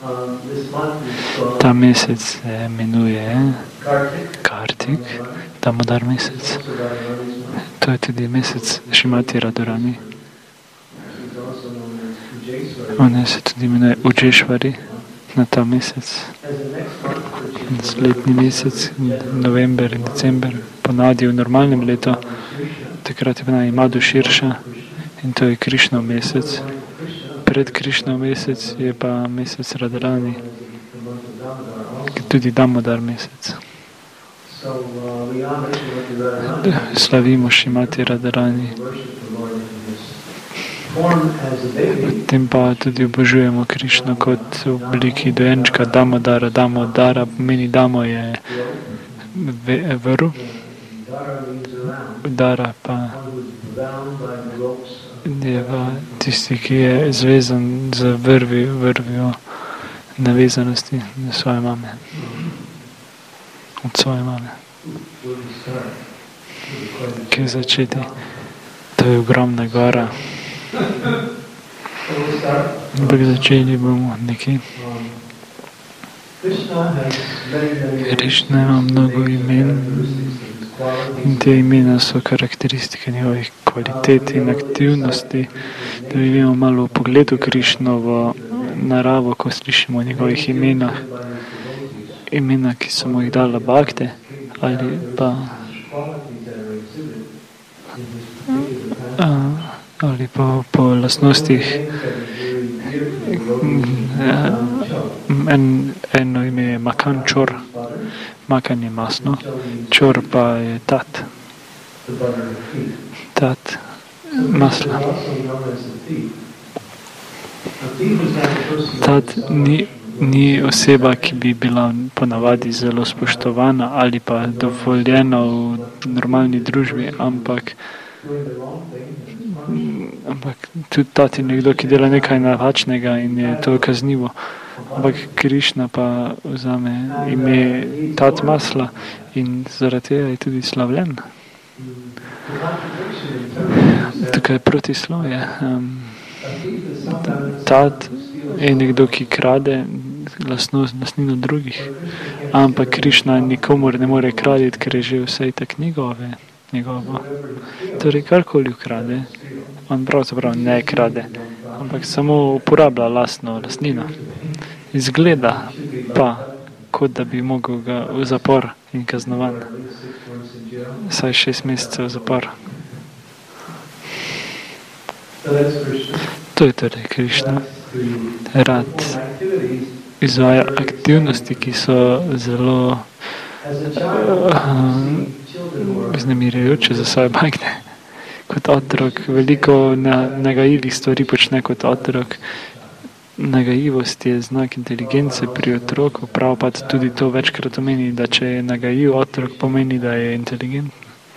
Ta mesec se imenuje Kartik, Damodar mesec. To je tudi mesec Šrimati Radharani. Ona se tudi imenuje Ujjeshwari na ta mesec. Letni mesec, november in december, ponavadi v normalnem letu, takrat je ponavadi Madhu Širša in to je Krišnov mesec. Pred Krišnov mesec je pa mesec Radharani, tudi Damodar mesec. Slavimo Šrimati Radharani. Potem pa tudi obožujemo Krišno kot v obliki dojenčka Damodara. Damodara pomeni Damo je vrv, Dara pa je tisti, ki je zvezan z vrvjo navezanosti na svoje mame. Od svoje mame. Kje začeti? To je ogromna gora. Ampak začeli bomo nekje. Krišna ima mnogo imen in te imena so karakteristike njegovih kvalitet in aktivnosti. Da vidimo malo v pogledu Krišnovo naravo, ko slišimo o njegovih imenah. Imena, ki so mu jih dala Bhakte ali pa po lastnostih. Eno ime je Makan Čor, Makan je masno, Čor pa je tat. Tat masla. Tat ni oseba, ki bi bila ponavadi zelo spoštovana ali pa dovoljena v normalni družbi, ampak tudi tat je nekdo, ki dela nekaj napačnega in je to kaznivo. Ampak Krišna pa vzame ime tat masla in zaradi tega je tudi slavljen. Tukaj je protislovje. Tat je nekdo, ki krade lastnino drugih, ampak Krišna nikomor ne more kraditi, ker je že vse itak njegovo. Torej, karkoli ukrade, on pravzaprav ne krade, ampak samo uporablja lastnino. Izgleda pa, kot da bi mogel ga v zapor in kaznovan. Vsaj 6 mesecev v zapor. To je torej Krišna. Rad izvaja aktivnosti, ki so zelo vznemirjajoče za svoje bhakte. Kot otrok veliko nagajivih stvari počne kot otrok. Nagajivost je znak inteligence pri otroku, Prabhupada tudi to večkrat omeni, da če je nagajiv otrok, pomeni, da je inteligenten.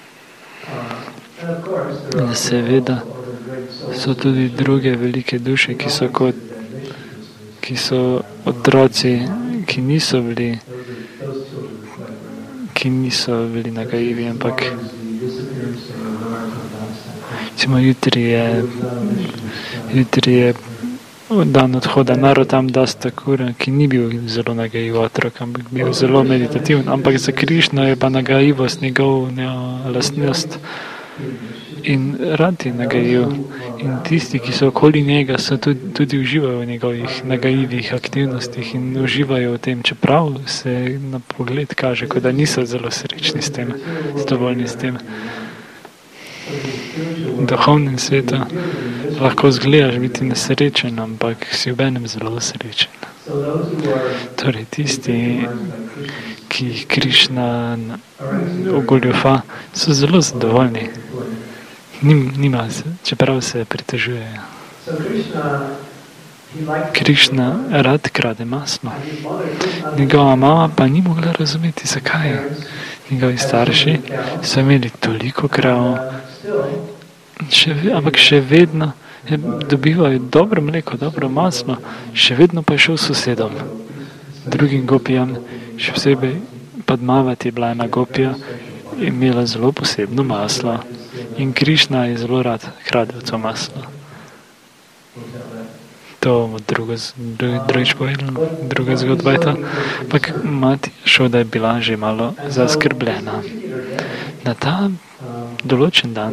Seveda so tudi druge velike duše, ki so otroci, ki niso nagajivi, ampak recimo jutri je dan odhoda Narottam Das Thakura, ki ni bil zelo nagajiv otrok, ampak bil zelo meditativen, ampak za Krišno je pa nagajivost njegov lastnost. In rad je nagajiv. In tisti, ki so okoli njega, so tudi uživajo v njegovih nagajivih aktivnostih in uživajo v tem, čeprav se na pogled kaže, kot da niso zelo srečni s tem, zadovoljni s tem. V duhovnem svetu lahko zgledaš biti nesrečen, ampak si obenem zelo srečen. Torej, tisti, ki jih Krišna ogoljufa, so zelo zadovoljni. Nima se, čeprav se pritožujejo. Krišna rad krade maslo. Njegova mama pa ni mogla razumeti, zakaj. Njegovi starši so imeli toliko krav, ampak še vedno dobivajo dobro mleko, dobro maslo, še vedno pa je šel sosedom, drugim gopijam, še posebej Padmavati je bila ena gopija, imela zelo posebno maslo. In Krišna je zelo rad kradel to maslo. to drugič povedal, druga zgodba je to. Ampak mati Jašoda je bila že malo zaskrbljena. Na ta določen dan,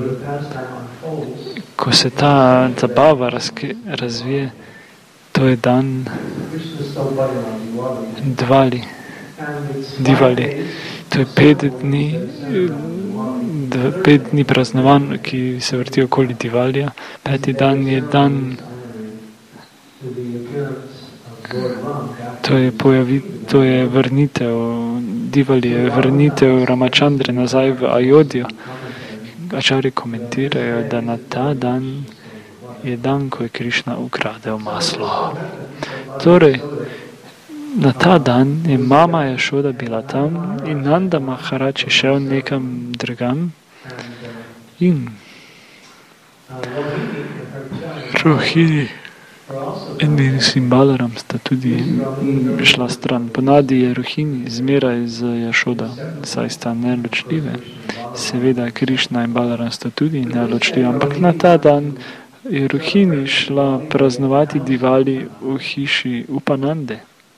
ko se ta zabava razvije, to je dan Divali. To je 5 dni praznovanj, ki se vrti okoli Divalija. 5. dan je dan, to je vrnitev, Divali je vrnitev Ramachandre nazaj v Ajodjo. Ačarji komentirajo, da na ta dan je dan, ko je Krišna ukradel maslo. Torej, na ta dan je mama Jašoda bila tam in Nanda Maharaj je šel nekam drugam in Rohini in Balaram sta tudi šla stran. Ponadi je Rohini zmeraj z Jašoda, saj sta neločljive. Seveda Krišna in Balaram sta tudi neločljive, ampak na ta dan je Rohini šla praznovati Divali v hiši Upanande.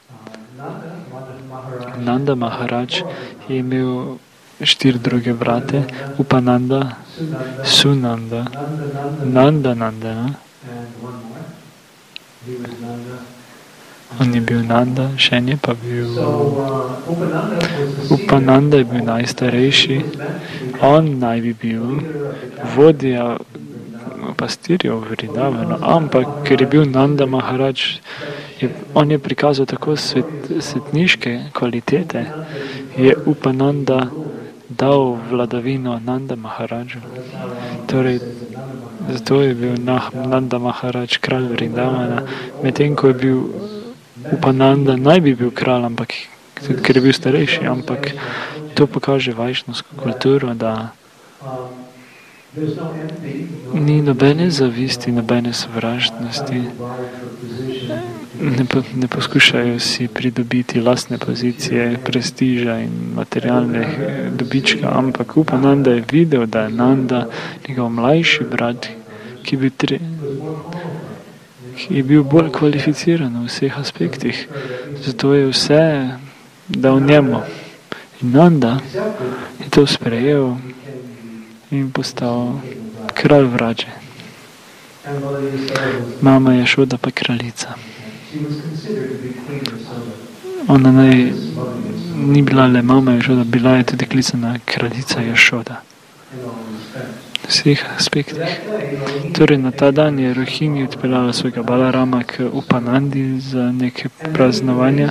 Nanda Maharaj je imel 4 druge brate, Upananda, Sunanda, Nanda. On je bil Nanda, še en je pa bil Upananda, je bil najstarejši. On naj bi bil vodja pastirjev v Vrindavanu, ampak ker je bil Nanda Maharaj, on je prikazal tako svetniške kvalitete, je Upananda dal vladavino Nanda Maharaju. Torej, zato je bil Nanda Maharaj kralj Vrindavana, medtem ko je bil Upananda, naj bi bil kralj, ampak ker je bil starejši, ampak to pokaže vajšnostno kulturo, da ni nobene zavisti, nobene sovražnosti. Ne poskušajo si pridobiti lastne pozicije, prestiža in materialne dobička, ampak Upananda je videl, da je Nanda, njegov mlajši brat, ki je bil bolj kvalificiran v vseh aspektih. Zato je vse dal njemu. In Nanda je to sprejel in postal kralj Vraže. Mama Jašoda pa kraljica. Ona ni bila le mama Jašoda, bila je tudi klicana kraljica Jašoda. V vseh aspektih. Torej, na ta dan je Rohini odpeljala svojega Balarama k Upanandi za neke praznovanja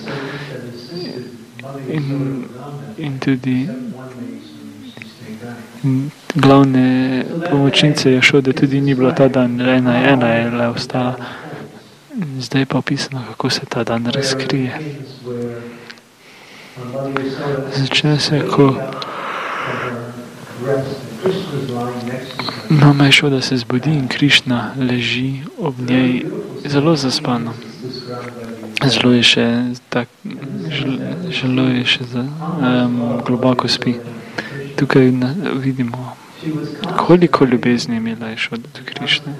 in tudi glavne pomočnice Jašode tudi ni bilo ta dan, ena je le ostala. Zdaj pa opisano, kako se ta dan razkrije. Začne se, ko mama Jašoda se zbudi in Krišna leži ob njej zelo zaspano. Zelo je še globoko spi. Tukaj vidimo, koliko ljubezni je imela Jašoda do Krišne.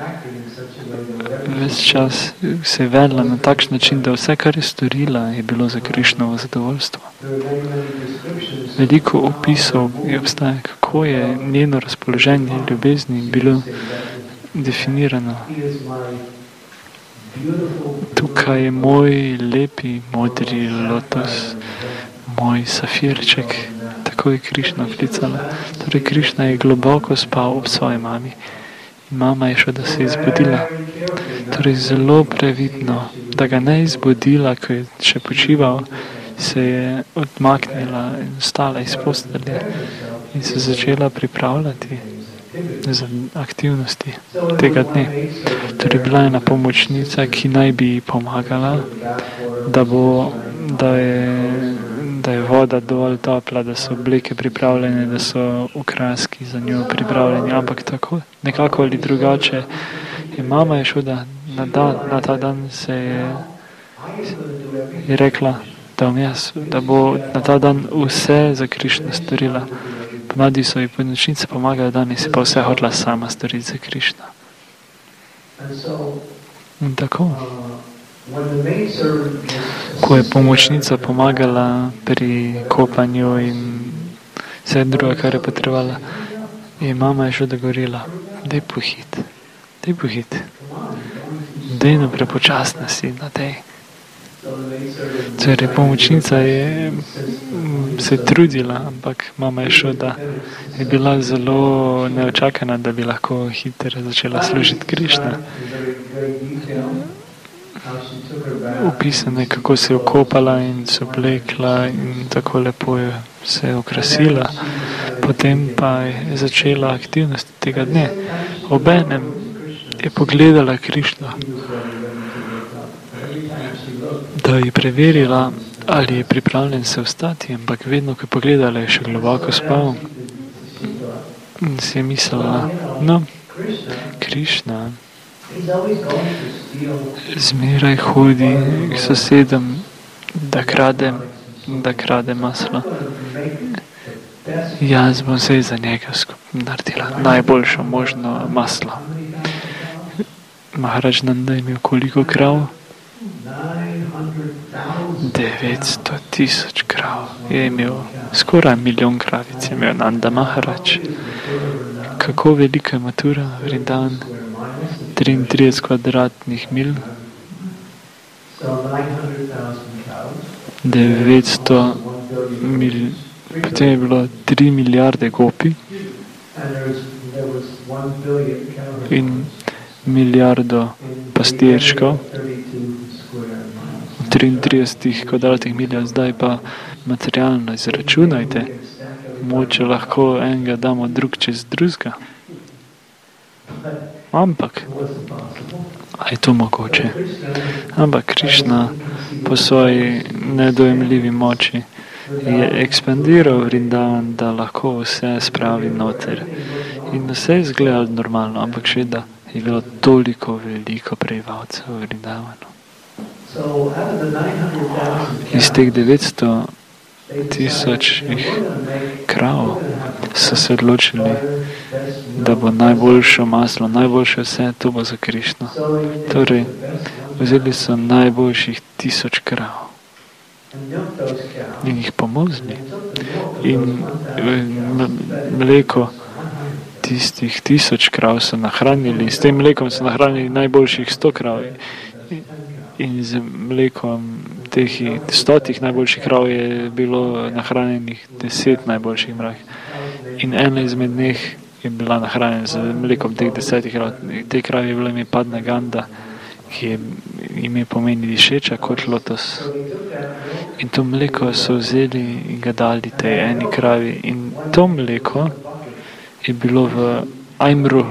Ves čas se je vedla na takšen način, da vse, kar je storila, je bilo za Krišnovo zadovoljstvo. Veliko opisov je obstaja, kako je njeno razpoloženje ljubezni bilo definirano. Tukaj je moj lepi, modri lotos, moj safirček. Tako je Krišna klicala. Torej, Krišna je globoko spal ob svoji mami. In mama je šla, da se je zbudila. Torej, zelo previdno, da ga ne izbudila, ko je še počival, se je odmaknila in vstala iz postelje in se začela pripravljati za aktivnosti tega dne. Torej, bila je ena pomočnica, ki naj bi ji pomagala, da je voda dovolj topla, da so obleke pripravljene, da so okraski za njo pripravljeni, ampak tako, nekako ali drugače je mama Jašoda na ta dan se je rekla, da bo na ta dan vse za Krišno storila. Ponadi so ji pomočnice pomagale, danes je pa vse hotela sama storiti za Krišno. In tako. Ko je pomočnica pomagala pri kopanju in vse drugo, kar je potrebovala, je mama še dogovorila, daj pohit. Dejno prepočasna si na tej. Torej, pomočnica je se trudila, ampak mama je šla, da je bila zelo neočakana, da bi lahko hitro začela služiti Krišna. Opisane, kako se je okopala in se oblekla in tako lepo je se okrasila. Potem pa je začela aktivnosti tega dne. Obenem je pogledala Krišno, da je preverila, ali je pripravljen se vstati, ampak vedno, ko je pogledala, je še globoko spal. In si je mislila, no, Krišna zmeraj hodi k sosedom, da krade maslo. Jaz bom zdaj za njega naredila najboljšo možno maslo. Maharaj Nanda je imel koliko krav? 900,000 krav je imel, skoraj 1 milijon kravic je imel Nanda Maharaj. Kako velika je Matura, Vrindavan? 33 kvadratnih mil, 900 mil, potem je bilo 3 milijarde gopi in milijardo pastirčkov, 33 kvadratnih milja, zdaj pa materialno izračunajte, moče lahko enega damo drug čez drugega. Ampak, a je to mogoče? Ampak Krišna po svoji nedojemljivi moči je ekspandiral Vrindavan, da lahko vse spravi noter. In vse je izgledalo normalno, ampak še da je bilo toliko veliko prebivalcev v Vrindavanu. Iz teh 900,000 krav so se odločili, da bo najboljše maslo, najboljše vse, to bo za Krišno. Torej, vzeli so najboljših 1000 krav in jih pomozili. In mleko tistih 1000 krav so nahranili, s tem mlekom so nahranili najboljših 100 krav. In z mlekom teh 100 najboljših krav je bilo nahranjenih 10 najboljših mrak. In ena izmed njih je bila nahranjena z mlekom teh 10 krav. Te krav je bila ime Padna Ganda, ki je ime pomeni dišeča kot lotos. In to mleko so vzeli in ga dali tej eni kravi. In to mleko je bilo v Ajmru.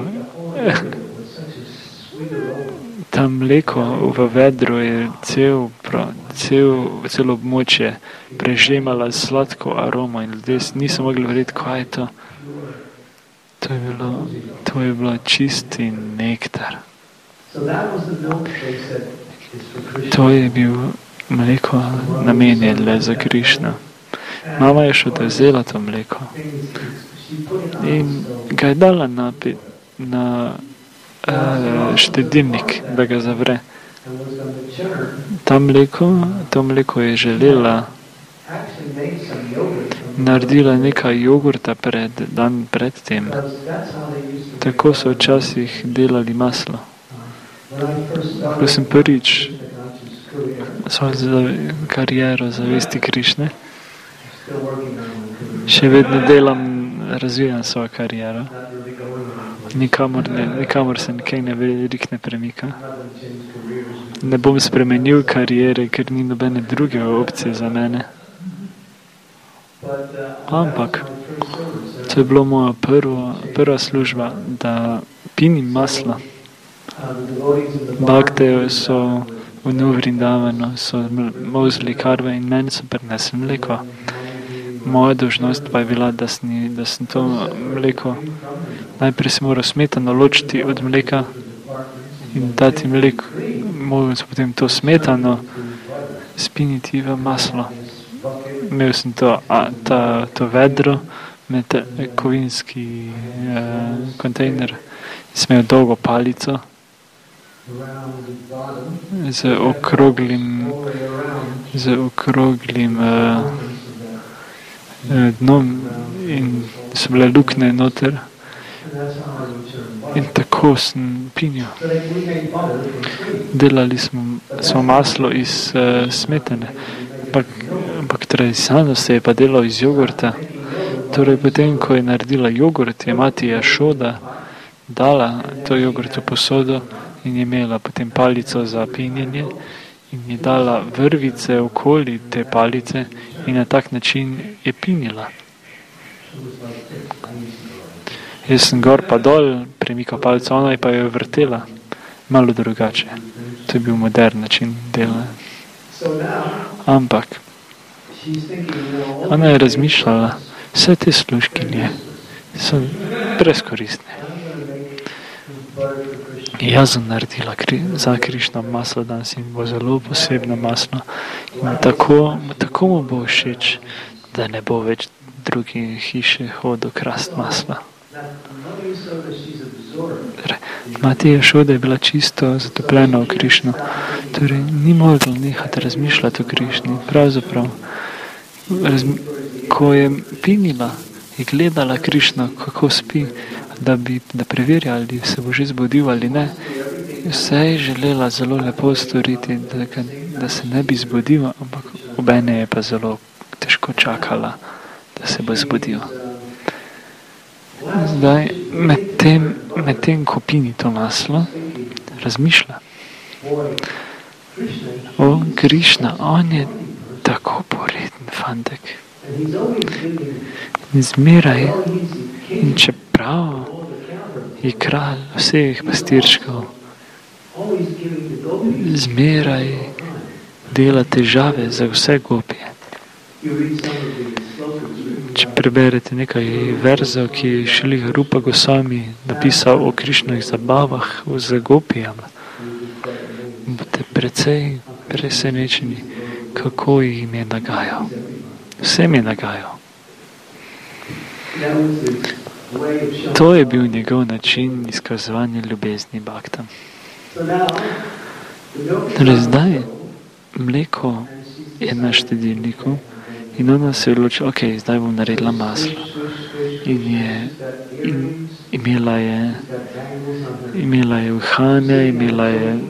Ta mleko v vedru je celo območje prežemala sladko aromo in ljudje niso mogli verjeti, kaj je to. To je bilo čisti nektar. To je bil mleko namenjeno za Krišno. Mama je še vzela to mleko in ga je dala na štedilnik, da ga zavre. To mleko je želela, naredila nekaj jogurta dan pred tem. Tako so včasih delali maslo. Ko sem prvič svojo kariero zavesti Krišne, še vedno razvijam svojo kariero. Nikamor se nekaj veliko ne premika. Ne bom spremenil karijere, ker ni nobene druge opcije za mene. Ampak to je bilo moja prva služba, da pinim maslo. Bhakte so v Vrindavanu, so mozli karve in meni so prinesli mleko. Moja dolžnost pa je bila, da sem to mleko, najprej sem moral smetano ločiti od mleka in dati mleko, moral sem potem to smetano spiniti v maslo. Imel sem to vedro, kovinski kontejner, sem imel dolgo palico z okroglim dnom in so bile luknje noter. In tako sem pinil. Delali smo maslo iz smetane, ampak tradicionalno se je pa delalo iz jogurta. Torej, potem, ko je naredila jogurt, je mati Jašoda dala to jogurt v posodo in je imela potem palico za pinjenje in je dala vrvice okoli te palice in na tak način je pinila. Jaz sem gor pa dol premikal palico, ona je pa jo vrtela malo drugače. To je bil modern način dela. Ampak ona je razmišljala, vse te služkinje so brezkoristne. Jaz sem naredila za Krišno maslo danes in bo zelo posebno maslo. In tako mu bo všeč, da ne bo več drugi hiše hodil krast masla. Mati Jašoda je bila čisto zatopljena v Krišno, torej ni mogla nehati razmišljati o Krišni. Pravzaprav, ko je pinila, je gledala Krišno, kako spi, da preverja, ali se bo že zbudil ali ne. Vse je želela zelo lepo storiti, da se ne bi zbudil, ampak obene je pa zelo težko čakala, da se bo zbudil. Zdaj, medtem ko pini to maslo, razmišlja. O, Krišna, on je tako poreden fantek. In zmeraj, in čeprav je kralj vseh pastirčkov, zmeraj dela težave za vse gopije. Če preberete nekaj verzov, ki je Šrila Rupa Gosvami napisal o Krišnovih zabavah z gopijami, boste precej presenečeni, kako jim je nagajal. Vsem je nagajal. To je bil njegov način izkazovanja ljubezni bhaktam. Torej zdaj mleko je na štedilniku in ona se je odločila, ok, zdaj bom naredila maslo. In imela je uhane, imela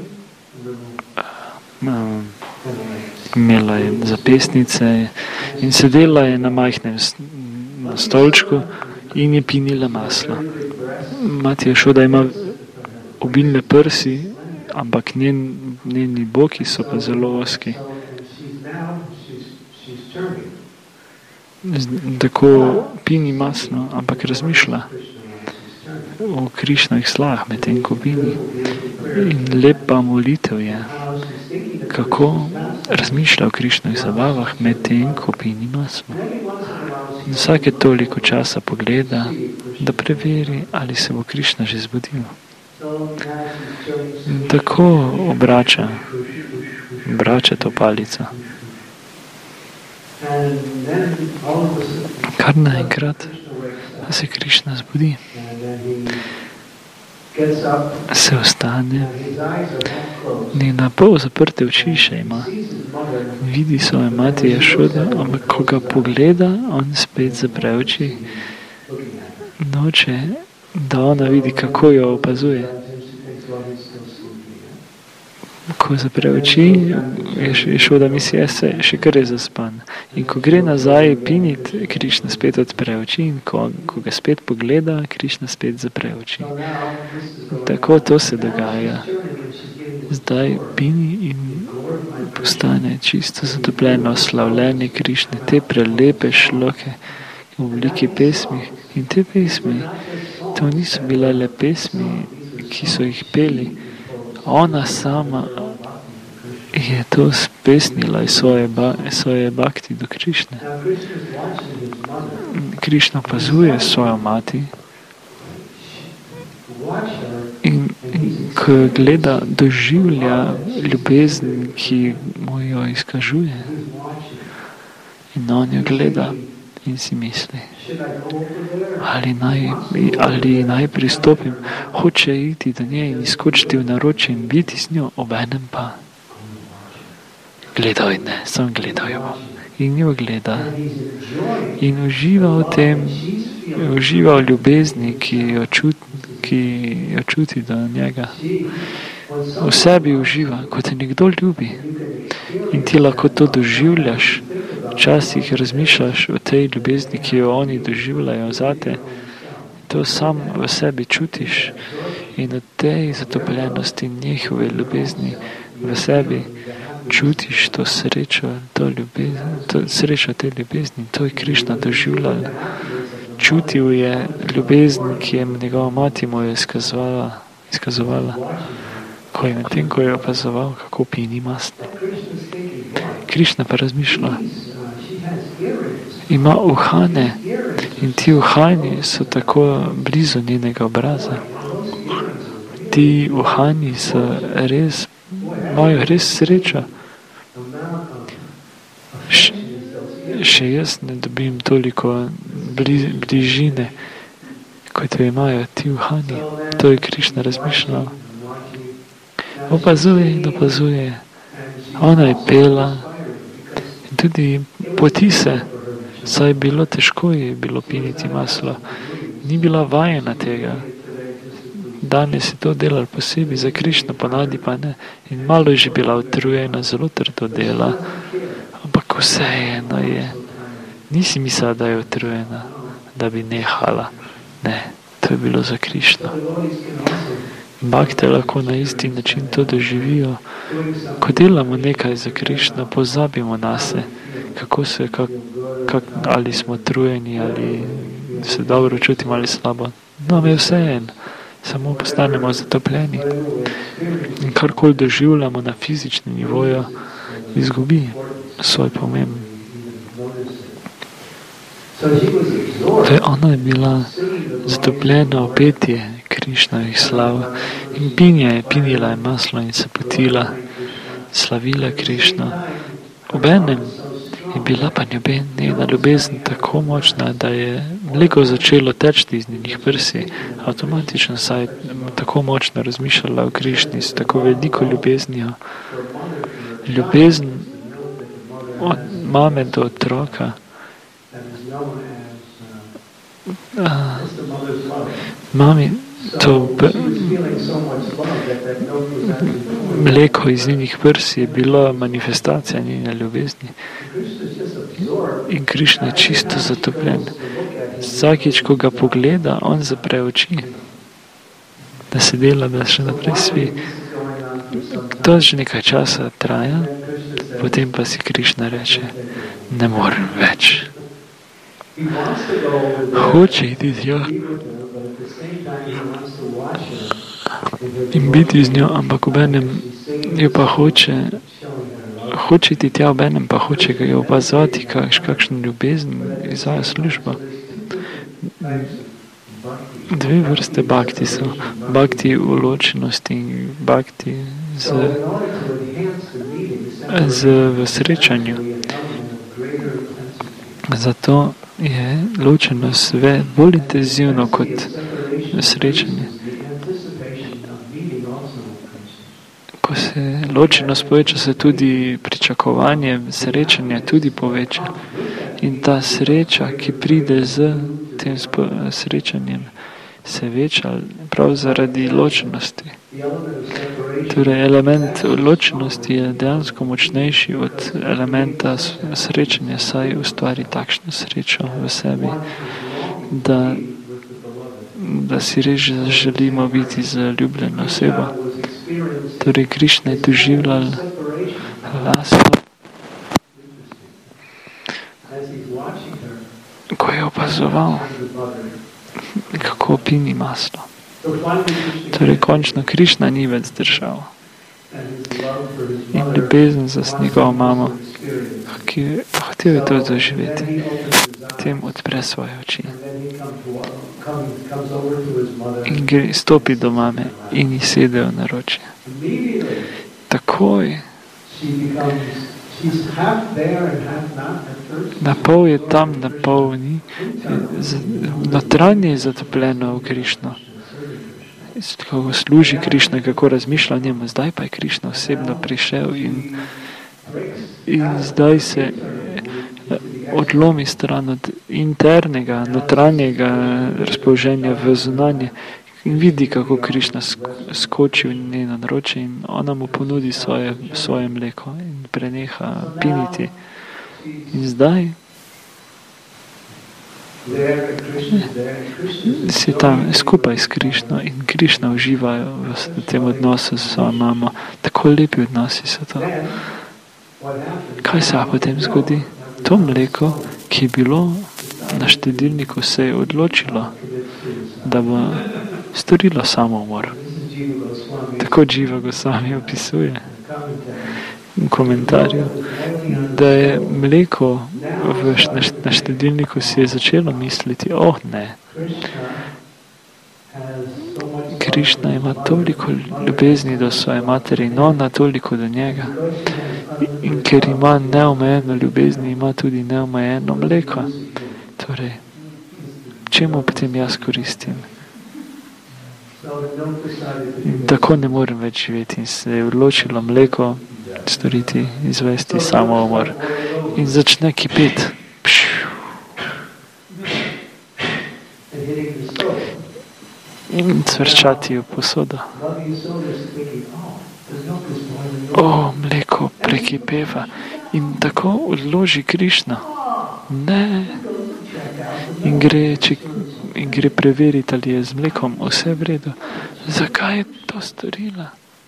je zapestnice in sedela je na majhnem stolčku in je pinila maslo. Mati Jašoda ima obilne prsi, ampak njeni boki so pa zelo ozki. Tako pini maslo, ampak razmišlja o Krišnovih slajah medtem ko pini. In lepa molitev je, kako razmišlja o Krišnovih zabavah medtem ko pini maslo. In vsake toliko časa pogleda, da preveri, ali se bo Krišna že zbudil. In tako obrača to palico. Kar naenkrat se Krišna zbudi. Se vstane, njena pol zaprte oči še ima. Vidi svojo mati Jašodo, ampak ko ga pogleda, on spet zapre oči. Noče, da ona vidi, kako jo opazuje. Ko zapre oči, Jašoda misli, še kar je zaspan. In ko gre nazaj pinit, Krišna spet odpre oči in ko ga spet pogleda, Krišna spet zapre oči. Tako to se dogaja. Zdaj pini in postane čisto zatopljeno slavljenje Krišne, te prelepe šloke v obliki pesmi. In te pesmi, to niso bile le pesmi, ki so jih peli. Ona sama je to spesnila iz svoje bhakti do Krišne. Krišna opazuje svojo mati in ko jo gleda, doživlja ljubezen, ki mu jo izkažuje. In on jo gleda in si misli, ali naj pristopim, hoče iti do nje in izkočiti v naročje in biti z njo, obenem pa gledal in ne, samo gledal jo bom. In jo gleda in uživa v tem, uživa v ljubezni, ki jo čuti do njega. V sebi uživa, ko te nekdo ljubi in ti lahko to doživljaš, včasih razmišljaš o tej ljubezni, ki jo oni doživljajo zate, to sam v sebi čutiš in od tej zatopljenosti njihove ljubezni v sebi čutiš to srečo, to srečo te ljubezni, to je Krišna doživljal. Čutil je ljubezen, ki je njegova mati mu je izkazovala, ko je medtem, ko je opazoval, kako pini mastno. Krišna pa razmišlja, ima uhane in ti uhani so tako blizu njenega obraza. Ti uhani so res, imajo res srečo. Še jaz ne dobim toliko bližine, kot jo imajo ti uhani. To je Krišna razmišljal. Opazuje in opazuje. Ona je pela in tudi poti se, saj je bilo težko je bilo piniti maslo. Ni bila vajena tega. Danes je to delal posebej za Krišno, ponavadi pa ne. In malo je že bila utrujena, zelo trdo dela. Ampak vseeno je. Nisi mislila, da je utrujena, da bi nehala. Ne, to je bilo za Krišno. Bhakte lahko na isti način to doživijo. Ko delamo nekaj za Krišno, pozabimo nase, ali smo utrujeni, ali se dobro čutimo, ali slabo. Nam je vseeno. Samo postanemo zatopljeni. In karkoli doživljamo na fizičnem nivoju, izgubi svoj pomen. Ona je bila zatopljena v petje Krišnovih slav in pinila je maslo in se potila, slavila Krišno. Obenem je bila pa njena ljubezen tako močna, da je mleko začelo teči iz njenih prsi. Avtomatično saj je tako močno razmišljala o Krišni, s tako veliko ljubeznijo. Ljubezen od mame do otroka. Mami, to mleko iz njenih prsi je bila manifestacija njene ljubezni. In Krišna je čisto zatopljen. Vsakič, ko ga pogleda, on zapre oči, da se dela, da še naprej spi. To že nekaj časa traja, potem pa si Krišna reče, ne morem več. Hoče iti z njo in biti z njo, ampak obenem jo pa hoče iti tja, obenem pa hoče ga jo opazovati, kakšno ljubezen izvaja službo. Dve vrste bhakti so. Bhakti v ločenosti in bhakti v srečanju. Zato je ločenost bolj intenzivno kot srečanje. Ko se ločenost poveča, se tudi pričakovanje srečanja tudi poveča. In ta sreča, ki pride z tem srečanjem, se veča prav zaradi ločenosti. Torej, element ločenosti je dejansko močnejši od elementa srečanja, saj ustvari takšno srečo v sebi, da si res želimo biti z ljubljeno osebo. Torej, Krišna je doživljal lasko, ko je opazoval, kako pini maslo. Torej, končno Krišna ni več zdržal. In ljubezen za njegovo mamo, hotel je to doživeti, potem odpre svoje oči. In stopi do mame in ji sede v naročje. Takoj Na pol je tam, na pol ni. Notranje je zatopljeno v Krišno. Kako služi Krišna, kako razmišlja o njemu. Zdaj pa je Krišna osebno prišel in zdaj se odlomi stran od internega, notranjega razpoloženja v zunanje in vidi, kako Krišna skoči v njeno naročje in ona mu ponudi svoje mleko in preneha piniti. In zdaj si tam skupaj s Krišno in Krišna uživajo v tem odnosu s svojo mamo. Tako lepi odnosi so to. Kaj se pa potem zgodi? To mleko, ki je bilo na štedilniku, se je odločilo, da bo storilo samomor. Tako Jiva Goswami opisuje v komentarju, da je mleko na štedilniku si je začelo misliti, ne, Krišna ima toliko ljubezni do svoje materi in ona toliko do njega. In ker ima neomejeno ljubezni, ima tudi neomejeno mleko. Torej, čemu potem jaz koristim? In tako ne morem več živeti. In se je odločilo mleko storiti, izvesti samoumor. In začne kipeti. In cvrčati v posodo. Mleko prekipeva. In tako odloži Krišna. Ne. In gre preveriti, ali je z mlekom vse v redu. Zakaj je to storila?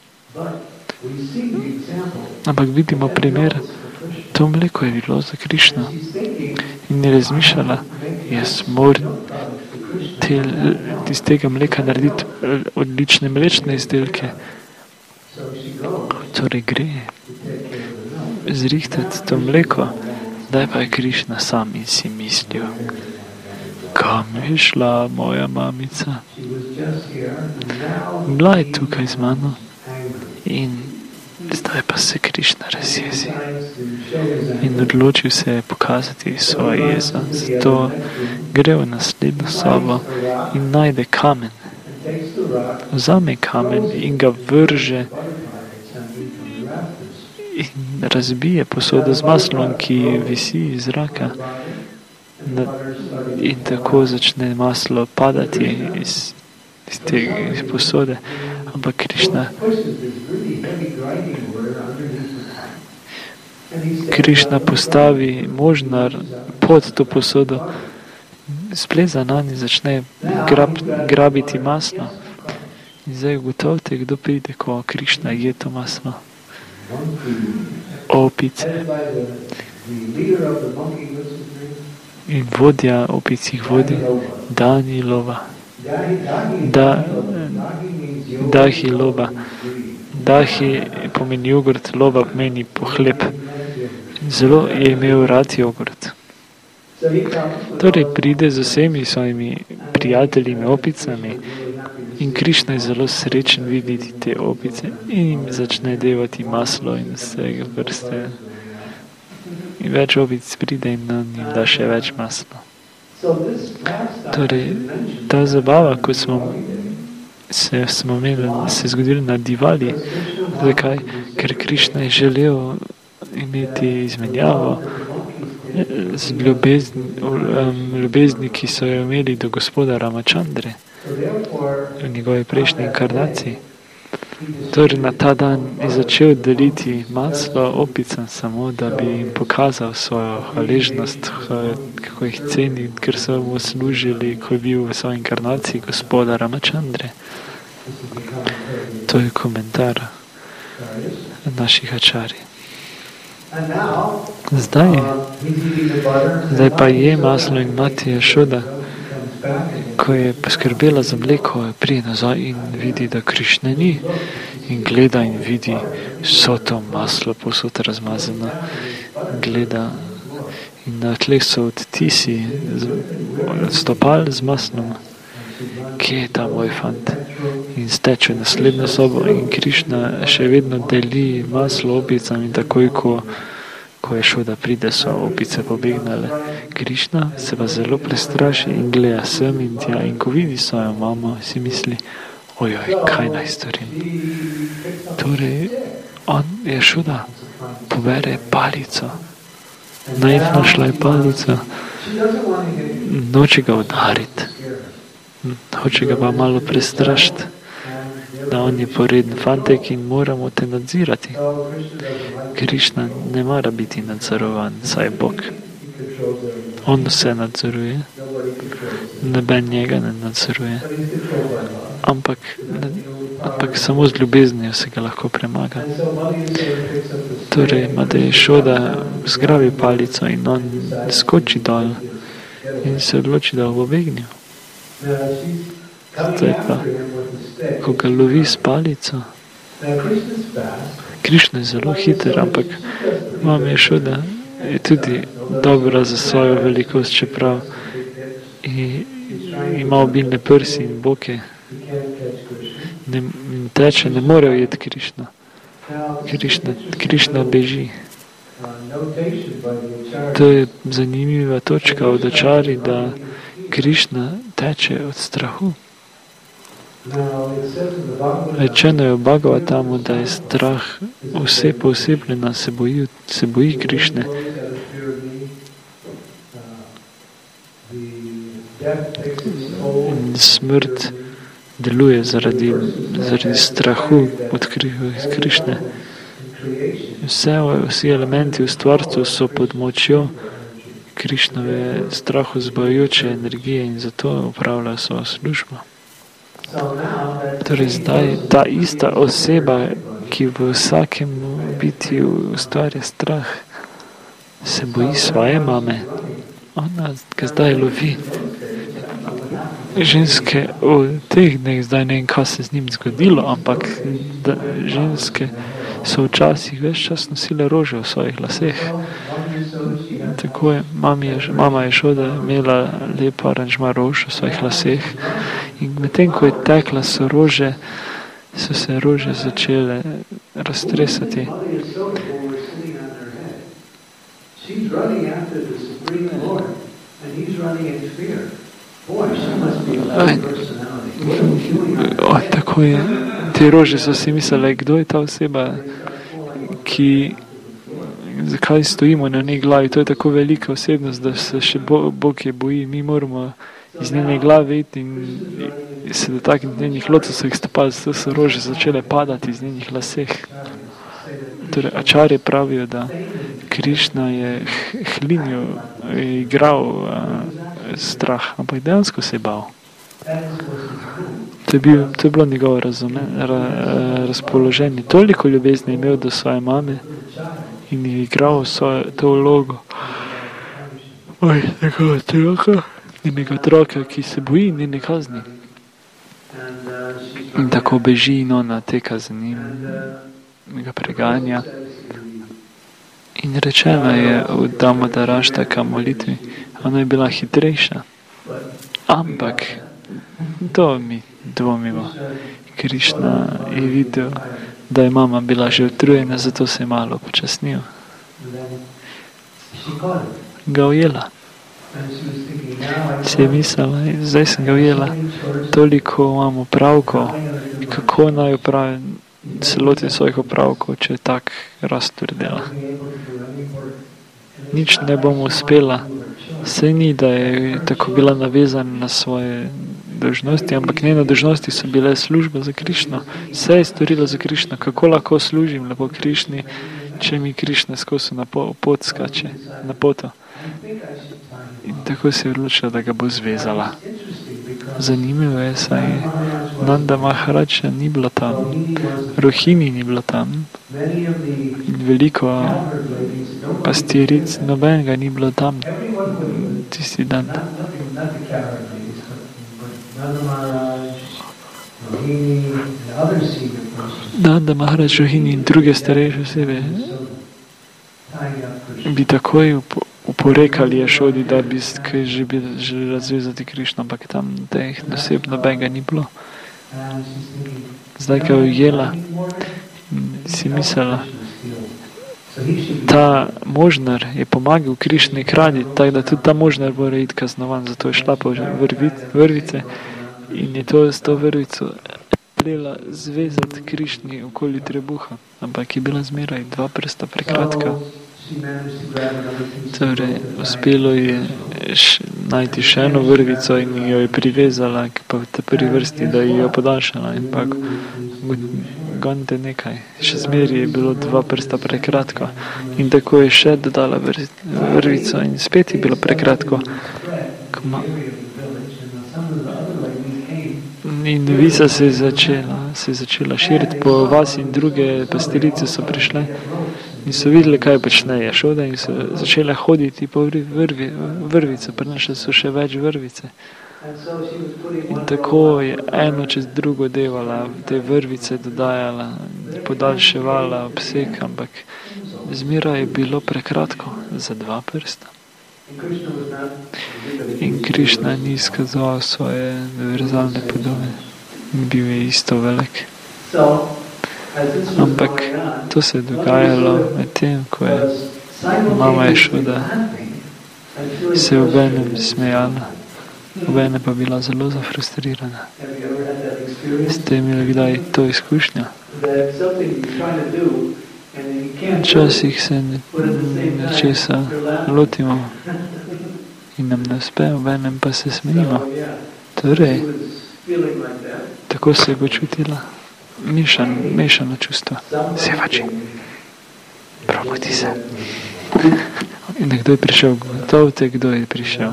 Ampak vidimo primer. To mleko je bilo za Krišno. In je razmišljala, jaz moram iz tega mleka narediti odlične mlečne izdelke. Torej gre zrihtati to mleko, daj pa je Krišna sam in si mislil, kam je šla moja mamica? Bila je tukaj z mano in zdaj pa se Krišna razjezi. In odločil se je pokazati svojo jezo. Zato gre v naslednjo sobo in najde kamen. Vzame kamen in ga vrže in razbije posodo z maslom, ki visi iz zraka. In tako začne maslo padati iz te posode. Ampak Krišna postavi možnar pod to posodo, spleza na njo in začne grabiti maslo. In zdaj ugotovite, kdo pride, ko Krišna je to maslo. Opice. In vodja opicih vodi Danilova. Dahi loba. Dahi pomeni jogurt, loba pomeni pohleb. Zelo je imel rad jogurt. Torej pride z vsemi svojimi prijatelji opicami in Krišna je zelo srečen videti te opice in jim začne devati maslo in vsega vrste. In več opic pride in na njim da še več masla. Torej, ta zabava, ko se je zgodila na Divali. Zakaj? Ker Krišna je želel imeti izmenjavo z ljubezni, ki so jo imeli do gospoda Ramachandre v njegovi prejšnji inkarnaciji. Torej, na ta dan je začel deliti maslo opicam samo, da bi jim pokazal svojo hvaležnost, kako jih ceni, ker so mu služili, ko je bil v svoji inkarnaciji gospoda Ramachandre. To je komentar naših ačarij. Zdaj pa je maslo in mati Jašoda, ko je poskrbela za mleko, prije nazaj in vidi, da Krišne ni. In gleda in vidi vso to maslo posod razmazano. Gleda in na tleh so odtisi stopal z maslom. Kje je ta moj fant? In steče v naslednjo sobo in Krišna še vedno deli maslo opicam in takoj, ko ko Ješoda pride, so opice pobegnile. Krišna se pa zelo prestraši in gleda sem in tja. In ko vidi svojo mamo, si misli, ojoj, kaj naj storim. Torej, Ješoda pobere palico. Naivno šla je palico. Noče ga udariti. Hoče ga pa malo prestrašiti. Da on je poreden fantek in moramo te nadzirati. Krišna ne mora biti nadzorovan, saj Bog. On vse nadzoruje, noben njega ne nadzoruje. Ampak samo z ljubeznijo se ga lahko premaga. Torej, Mata Ješoda zgrabi palico in on skoči dol in se odloči, da bo begnil. Zdaj pa, ko ga lovi s palico, Krišna je zelo hiter, ampak Mama Ješoda je tudi dobra za svojo velikost, čeprav ima obilne prsi in boke. Teče, ne more ujeti Krišna. Krišna beži. To je zanimiva točka od Ačari, da Krišna teče od strahu. Rečeno je v Bhagavatamu, da je strah vse posebljena, se boji Krišne. Smrt deluje zaradi strahu od Krišne. Vsi elementi v stvarstvu so pod močjo Krišnove strahu zbajujoče energije in zato upravlja svojo službo. Torej zdaj ta ista oseba, ki v vsakem bitju ustvarja strah, se boji svoje mame. Ona ga zdaj lovi. Ženske v teh dneh, zdaj ne vem, kaj se z njim zgodilo, ampak ženske so včasih več čas nosile rože v svojih laseh. Tako je mama Ješoda imela lepo aranžma rož v svojih laseh in medtem, ko je tekla, so se rože začele raztresati. Tako je. Te rože so si mislili, kdo je ta oseba, zakaj stojimo na njej glavi. To je tako velika osebnost, da se še Bog je boji. Mi moramo iz njene glave iti in se dotakniti njenih lotosovih stopal, zato so rože začele padati iz njenih laseh. Torej, Ačarje pravijo, da Krišna je hlinil, je igral strah, ampak dejansko se je bal. To je bilo njegovo razpoloženje. Toliko ljubezni je imel do svoje mame in je igral to vlogo. Njenega otroka, ki se boji njene kazni. In tako beži in ona teka za njim, ga preganja. In rečeno je v Damodaraštaka molitvi, ona je bila hitrejša. Ampak to mi dvomimo. Krišna je videl, da je mama bila že utrujena, zato se je malo počasnil. Ga ujela. Si je mislila, zdaj sem ga ujela, toliko imam opravkov, kako naj opravim celote svojih opravkov, če je tak raztvrdela. Nič ne bom uspela. Saj ni, da je tako bila navezana na svoje dožnosti, ampak njene dožnosti so bile služba za Krišno. Vse je storila za Krišno. Kako lahko služim lepo Krišni, če mi Krišna skozi na pot skače, na poto. In tako se je odločila, da ga bo zvezala. Zanimivo je, saj Nanda Maharaja ni bila tam, Rohini ni bila tam, veliko pastiric, nobenega ni bilo tam tisti dan. Nanda Maharaj, Rohini in druge starejše osebe bi takoj oporekali Ješodi, da bi že razvezati Krišno, ampak tam teh oseb nobenega ni bilo. Zdaj, ko je ujela, si mislila, ta možnar je pomagal Krišni kraditi, tako da tudi ta možnar mora iti kaznovan, zato je šla po vrvice in je to s to vrvico želela zvezati Krišni okoli trebuha, ampak je bila zmeraj 2 prsta prekratka. Torej, uspelo je najti še eno vrvico in jo je privezala pa v prvi vrsti, da jo podaljšala in pa gonite nekaj. Še zmeraj je bilo 2 prsta prekratko in tako je še dodala vrvico in spet je bilo prekratko. In novica se je začela širiti po vas in druge pastirice so prišle in so videli, kaj počne Jašoda in so začele hoditi po vrvico, prinašle so še več vrvice. In tako je eno čez drugo devala, te vrvice dodajala, podaljševala obseg, ampak zmeraj je bilo prekratko za 2 prsta. In Krišna ni izkazoval svoje univerzalne podobe, bil je isto velik. Ampak to se je dogajalo med tem, ko je mama Jašoda se obenem smejala, obenem pa bila zelo zafrustrirana. Ste imeli kdaj to izkušnjo? Včasih se nečesa lotimo in nam ne uspe, obenem pa se smejimo. Torej, tako se je počutila. Mešano čustvo. Sevači, probudi se. In nekdo je prišel, gotovite, kdo je prišel.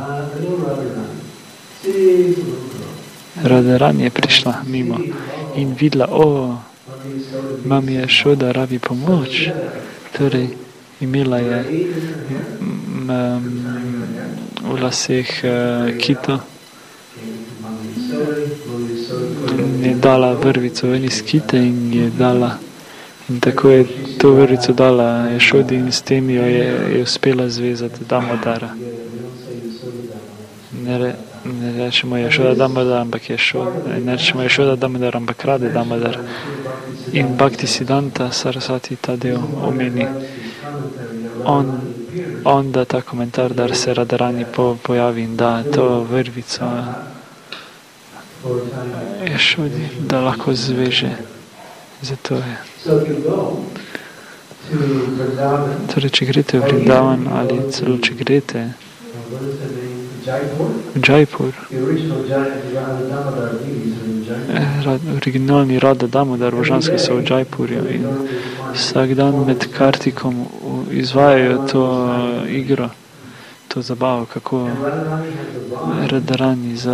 Radharan je prišla mimo in videla, mami Jašoda rabi pomoč. Torej, imela je v laseh kito, je dala vrvico ven iz kite in je dala, in tako je to vrvico dala Jašodi in s tem jo je uspela zvezati Damodara. Ne rečemo Jašoda Damodar, ampak ne rečemo Jašoda Damodar, ampak Rade Damodar. In Bhaktisiddhanta Sarasvati ta del omeni. On da ta komentar, da se Radharani pojavi in da to vrvico Jašodi, da lahko zveže. Zato je. Torej, če greste v Vrindavan ali celo če greste v Jaipur, originalni Radha Damodar Božanski so v Jaipurju in vsak dan med Kartikom izvajajo to igro, to zabavo, kako Radharani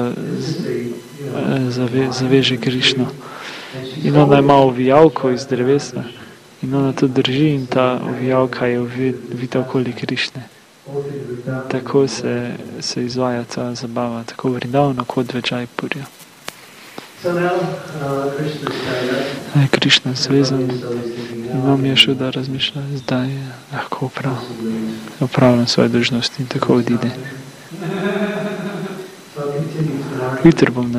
zaveže Krišno. In ona ima ovijalko iz drevesa in ona to drži in ta ovijalka je ovita okoli Krišne. Tako se izvaja ta zabava, tako v Vrindavanu kot v Jaipurju. Krišna zvezan in vam Jašoda razmišlja, zdaj lahko opravljam svoje dolžnosti in tako odide. Jutri bom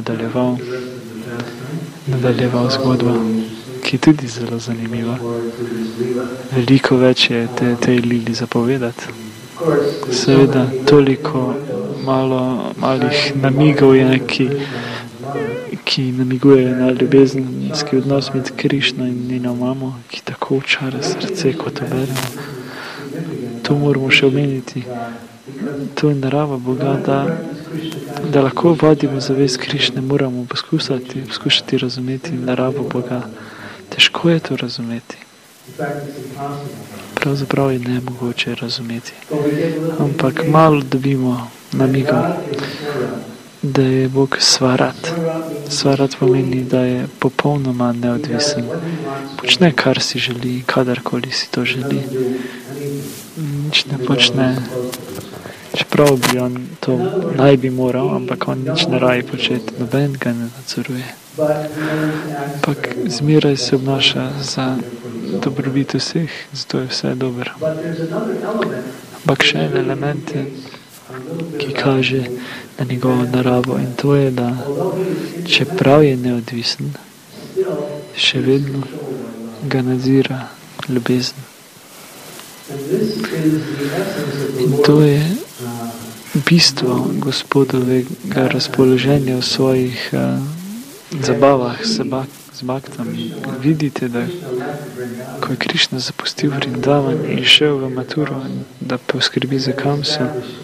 nadaljeval zgodbo, ki je tudi zelo zanimiva. Veliko več je tej lili zapovedati. Seveda, toliko malih namigov je, ki namigujejo na ljubezenski odnos med Krišno in njeno mamo, ki tako učara srce, kot to beremo. To moramo še omeniti. To je narava Boga, da lahko vadimo zavest Krišne, moramo poskušati razumeti naravo Boga. Težko je to razumeti. Pravzaprav je nemogoče razumeti. Ampak malo dobimo namigov, da je Bog svarat. Svarat pomeni, da je popolnoma neodvisen. Počne, kar si želi, kadarkoli si to želi. Nič ne počne, čeprav bi on to naj bi moral, ampak on nič ne raje početi, noben ga ne nadzoruje. Ampak zmeraj se obnaša za dobrobit vseh, zato je vse dobro. Ampak še en element je, ki kaže na njegovo naravo in to je, da čeprav je neodvisen, še vedno ga nadzira ljubezen. In to je bistvo Gospodovega razpoloženja v svojih zabavah z baktami. Vidite, da ko je Krišna zapustil Vrindavan in šel v Maturo, da poskrbi za Kamso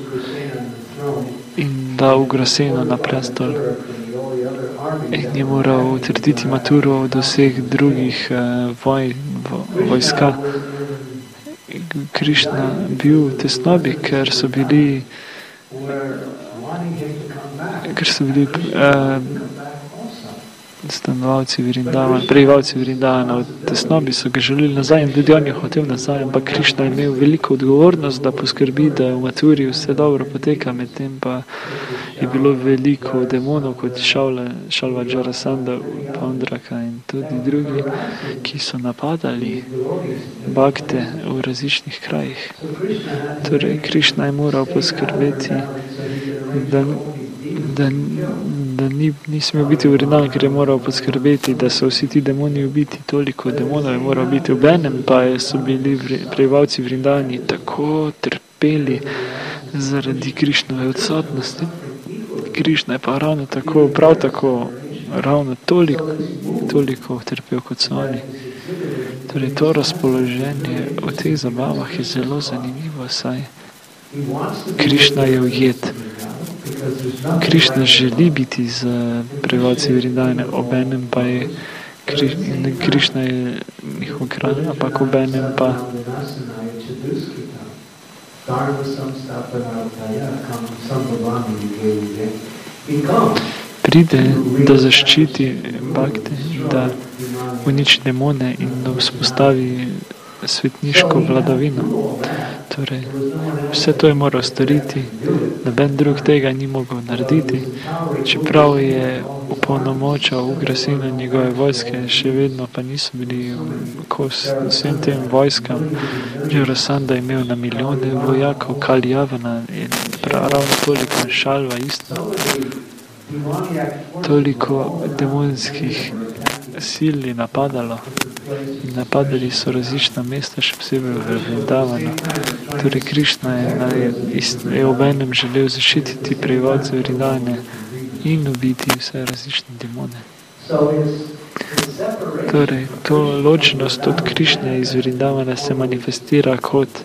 in da Ugraseno na prestol, in je moral utrditi Maturo od vseh drugih vojska. Krišna bil v tesnobi, ker so bili stanovalci Vrindavana, prebivalci Vrindavana v tesnobi so ga želeli nazaj in tudi on je hotel nazaj, ampak Krišna je imel veliko odgovornost, da poskrbi, da v Maturi vse dobro poteka, medtem pa je bilo veliko demonov, kot Šalva Jarasandha, Pandraka in tudi drugi, ki so napadali bakte v različnih krajih. Torej, Krišna je moral poskrbeti, da ni smel biti Vrindavan, ker je moral poskrbeti, da so vsi ti demoni ubiti, toliko demonov je moral biti. Obenem pa so bili prebivalci Vrindavani tako trpeli zaradi Krišnove odsotnosti. Krišna je pa prav tako toliko trpel kot so oni. Torej, to razpoloženje v teh zabavah je zelo zanimivo, saj Krišna je ujet. Krišna želi biti z prebivalci Vrindavana, obenem pa je Krišna je njihov kralj, ampak obenem pa pride, da zaščiti bakte, da uniči demone in da vzpostavi svetniško vladavino. Torej, vse to je moral storiti, noben drug tega ni mogel narediti, čeprav je opolnomočal Ugrasena njegove vojske, še vedno pa niso bili kos vsem tem vojskam. Jarasandha je imel na milijone vojakov, Kaljavana in ravno toliko Šalva isto. Toliko demonskih sil je napadalo in napadali so različna mesta, še posebej v Vrindavanu. Torej, Krišna je obenem želel zaščititi prebivalce Vrindavana in ubiti vse različne demone. Torej, to ločenost od Krišne iz Vrindavana se manifestira kot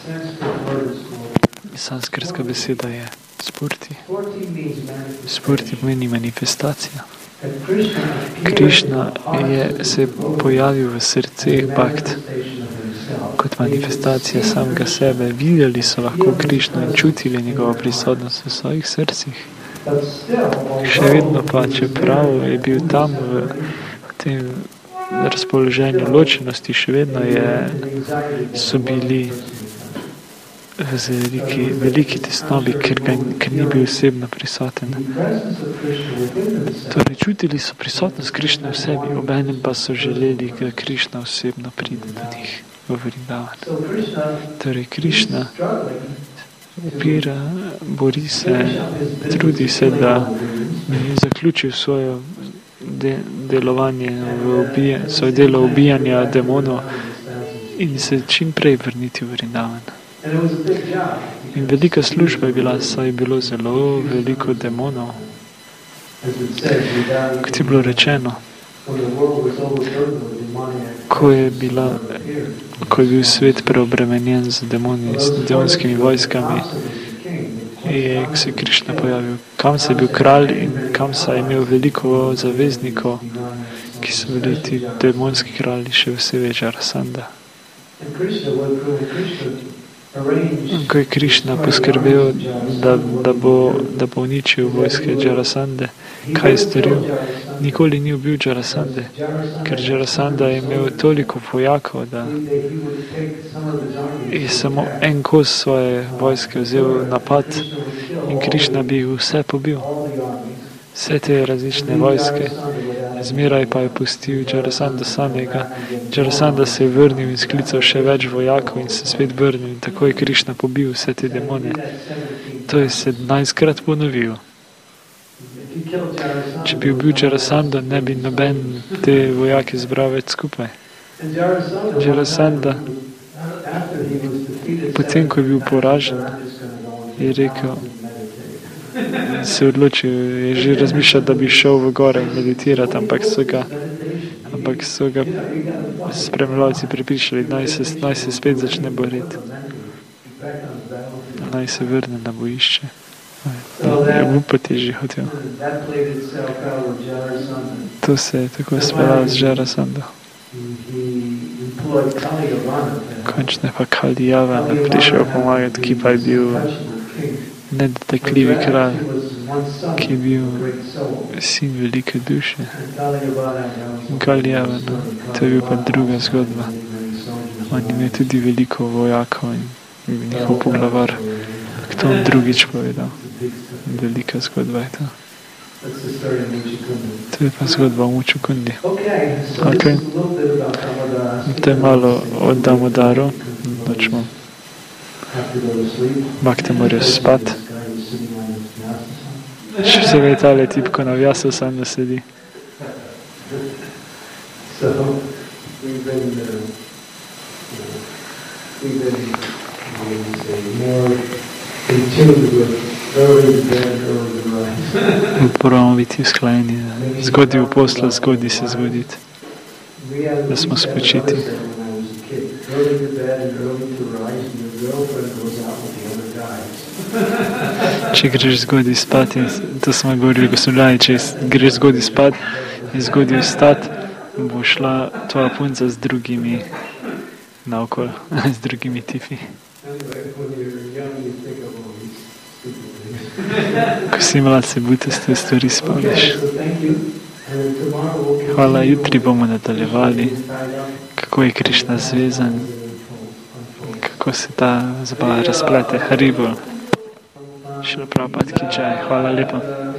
sanskritska beseda je spurti. Spurti pomeni manifestacija. Krišna se pojavil v srceh bakt kot manifestacija samega sebe. Videli so lahko Krišno in čutili njegovo prisotnost v svojih srcih. Še vedno pa, čeprav je bil tam v tem razpoloženju ločenosti, še vedno so bili v veliki tesnobi, ker ni bil osebno prisoten. Torej, čutili so prisotnost Krišne v sebi, obenem pa so želeli, da Krišna osebno pride do njih v Vrindavan. Torej, Krišna bori se, trudi se, da bi zaključil svoje delovanje, svoje delo ubijanja demonov in se čim prej vrniti v Vrindavan. In velika služba je bila, saj je bilo zelo veliko demonov. Kot je bilo rečeno, ko je bil svet preobremenjen z demonskimi vojskami, je se Krišna pojavil. Kamsa je bil kralj in Kamsa je imel veliko zaveznikov, ki so bili ti demonski kralji, še posebej Jarasandha. Ko je Krišna poskrbel, da bo uničil vojske Jarasandhe, kaj je storil? Nikoli ni ubil Jarasandhe, ker Jarasandha je imel toliko vojakov, da je samo en kos svoje vojske vzel napad in Krišna bi jih vse pobil. Vse te različne vojske. Zmeraj pa je pustil Jarasandha samega. Jarasandha se je vrnil in sklical še več vojakov in se spet vrnil in tako je Krišna pobil vse te demone. To je 17-krat ponovil. Če bi ubil Jarasandha, ne bi noben te vojake zbral več skupaj. Jarasandha potem, ko je bil poražen, je rekel, se odločil, je že razmišljal, da bi šel v gore in meditirati, ampak so ga spremljalci prepričali, naj se spet začne boriti. Naj se vrne na bojišče. Je upati že hotel. To se je tako speljalo z Jarasandom. Končno pa Kali Javana prišel pomagati, ki pa je bil nedotakljivi kralj, ki je bil sin velike duše. In Kali Javana, to je bil pa druga zgodba. On je imel tudi veliko vojakov in njihov poglavar. To on drugič povedal. Velika zgodba je to. To je pa zgodba o Mučukundi. Okay. To je malo o Damodaru. Nočemo. Bhakte morajo spati. Še se ve tale tipko na Vyasu Sanda sedi. Moramo biti usklajeni. Zgodi v poslu, zgodi se zgoditi. Da smo spočiti. Če greš zgodi spati, to smo govorili, ko smo gledali, če greš zgodi spati in zgodi vstati, bo šla tvoja punca z drugimi naokol, z drugimi tipi. Ko si malce butaste stvari spomniš. Hvala, jutri bomo nadaljevali, kako je Krišna zvezan, kako se ta zabava razplete. Haribo. Šila Prabhupada ki jai. Hvala lepa.